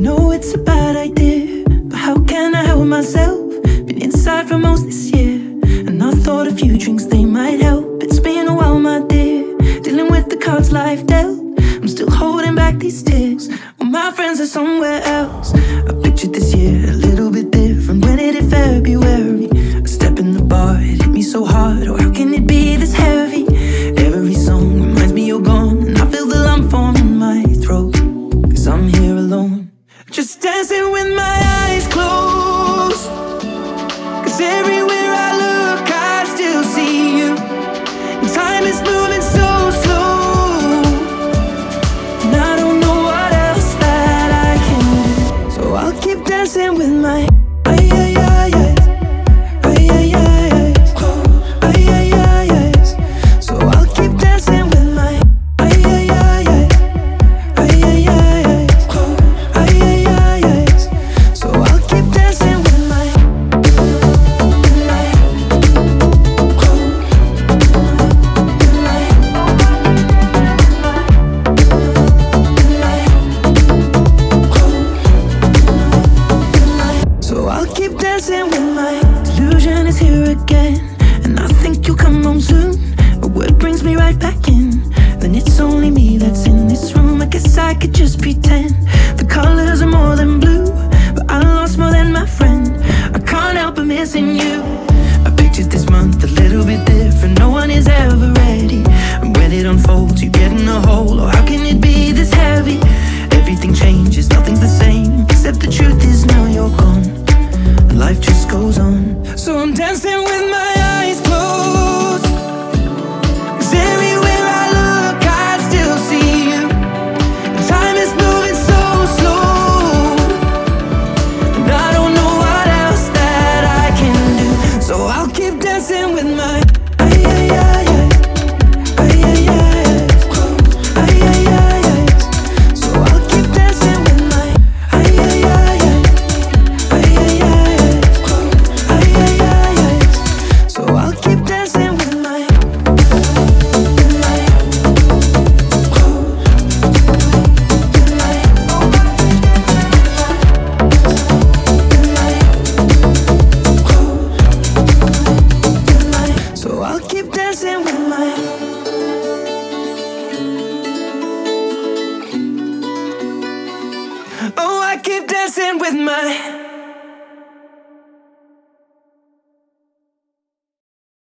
know it's a bad idea, but how can I help myself? Been inside for most this year, and I thought a few drinks, they might help. It's been a while, my dear, dealing with the cards life dealt. I'm still holding back these tears, well, my friends are somewhere else. I pictured this year a little bit different when it hit February. A step in the bar, it hit me so hard. Oh, how can it be this heavy? Every song reminds me you're gone, and I feel the lump form in my throat, 'cause I'm here alone, just dancing with my eyes closed. 'Cause everywhere I look, I still see you. And time is moving so slow, and I don't know what else that I can do. So I'll keep dancing with my ay, ay, ay, ay. Ay, ay, ay, ay. Ay, ay, ay, ay. So I'll keep dancing with my ay, ay, ay, ay. Ay, ay, ay, ay. Ay, ay, ay, ay. So I'll keep dancing with my So I'll keep dancing with my delusion is here again, and I think you'll come home soon. A word brings me right back in, then it's only me that's in this room. I guess I could just pretend the colors are more than blue, but I lost more than my friend. I can't help but missing you. I pictured this month a little bit different, no one is ever ready, and when it unfolds you get in a hole. Oh, how can it be this heavy? Everything changes, nothing's the same, except the truth is now you're gone, and life just goes on. So I'm dancing with my eyes closed, 'cause everywhere I look I still see you. And time is moving so slow, and I don't know what else that I can do. So I'll keep dancing with my